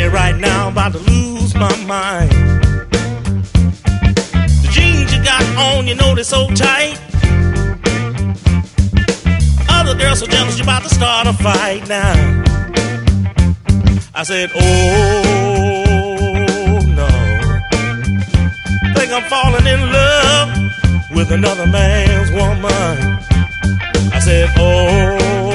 me right now, I'm about to lose my mind. The jeans you got on, you know they're so tight. Other girls so jealous, you about to start a fight now. I said, oh no, think I'm falling in love with another man's woman. I said, oh